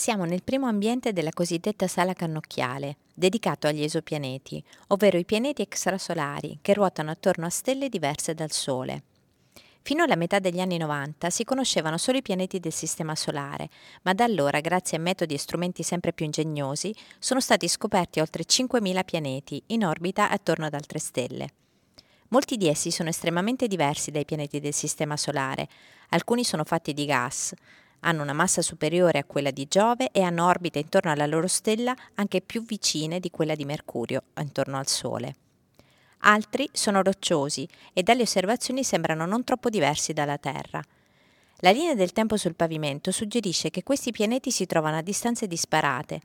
Siamo nel primo ambiente della cosiddetta sala cannocchiale, dedicato agli esopianeti, ovvero i pianeti extrasolari che ruotano attorno a stelle diverse dal Sole. Fino alla metà degli anni 90 si conoscevano solo i pianeti del Sistema Solare, ma da allora, grazie a metodi e strumenti sempre più ingegnosi, sono stati scoperti oltre 5.000 pianeti in orbita attorno ad altre stelle. Molti di essi sono estremamente diversi dai pianeti del Sistema Solare. Alcuni sono fatti di gas, hanno una massa superiore a quella di Giove e hanno orbite intorno alla loro stella anche più vicine di quella di Mercurio, intorno al Sole. Altri sono rocciosi e dalle osservazioni sembrano non troppo diversi dalla Terra. La linea del tempo sul pavimento suggerisce che questi pianeti si trovano a distanze disparate.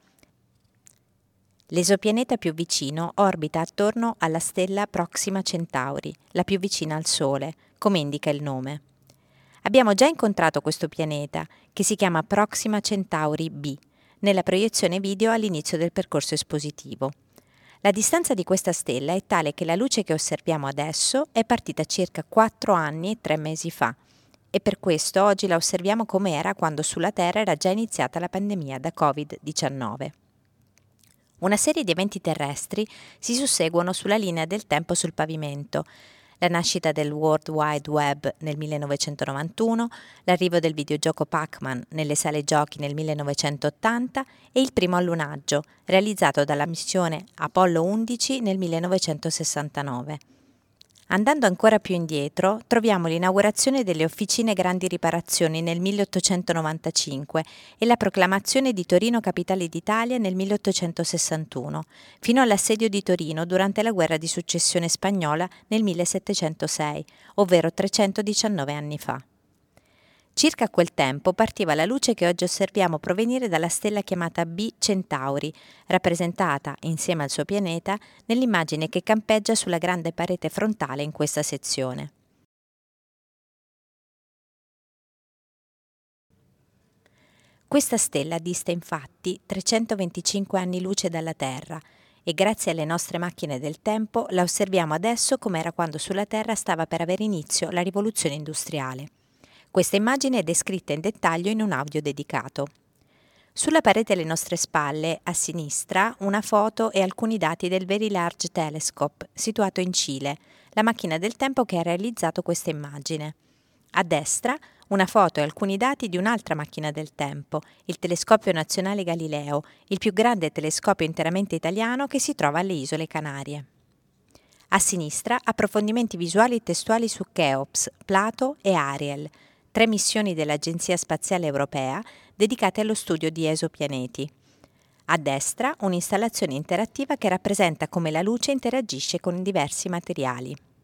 L'esopianeta più vicino orbita attorno alla stella Proxima Centauri, la più vicina al Sole, come indica il nome. Abbiamo già incontrato questo pianeta, che si chiama Proxima Centauri b, nella proiezione video all'inizio del percorso espositivo. La distanza di questa stella è tale che la luce che osserviamo adesso è partita circa 4 anni e 3 mesi fa, e per questo oggi la osserviamo come era quando sulla Terra era già iniziata la pandemia da Covid-19. Una serie di eventi terrestri si susseguono sulla linea del tempo sul pavimento. La nascita del World Wide Web nel 1991, l'arrivo del videogioco Pac-Man nelle sale giochi nel 1980 e il primo allunaggio, realizzato dalla missione Apollo 11 nel 1969. Andando ancora più indietro, troviamo l'inaugurazione delle Officine Grandi Riparazioni nel 1895 e la proclamazione di Torino capitale d'Italia nel 1861, fino all'assedio di Torino durante la guerra di successione spagnola nel 1706, ovvero 319 anni fa. Circa a quel tempo partiva la luce che oggi osserviamo provenire dalla stella chiamata B Centauri, rappresentata, insieme al suo pianeta, nell'immagine che campeggia sulla grande parete frontale in questa sezione. Questa stella dista infatti 325 anni luce dalla Terra e grazie alle nostre macchine del tempo la osserviamo adesso come era quando sulla Terra stava per avere inizio la rivoluzione industriale. Questa immagine è descritta in dettaglio in un audio dedicato. Sulla parete alle nostre spalle, a sinistra, una foto e alcuni dati del Very Large Telescope, situato in Cile, la macchina del tempo che ha realizzato questa immagine. A destra, una foto e alcuni dati di un'altra macchina del tempo, il Telescopio Nazionale Galileo, il più grande telescopio interamente italiano che si trova alle Isole Canarie. A sinistra, approfondimenti visuali e testuali su Cheops, Plato e Ariel, 3 missioni dell'Agenzia Spaziale Europea dedicate allo studio di esopianeti. A destra un'installazione interattiva che rappresenta come la luce interagisce con diversi materiali.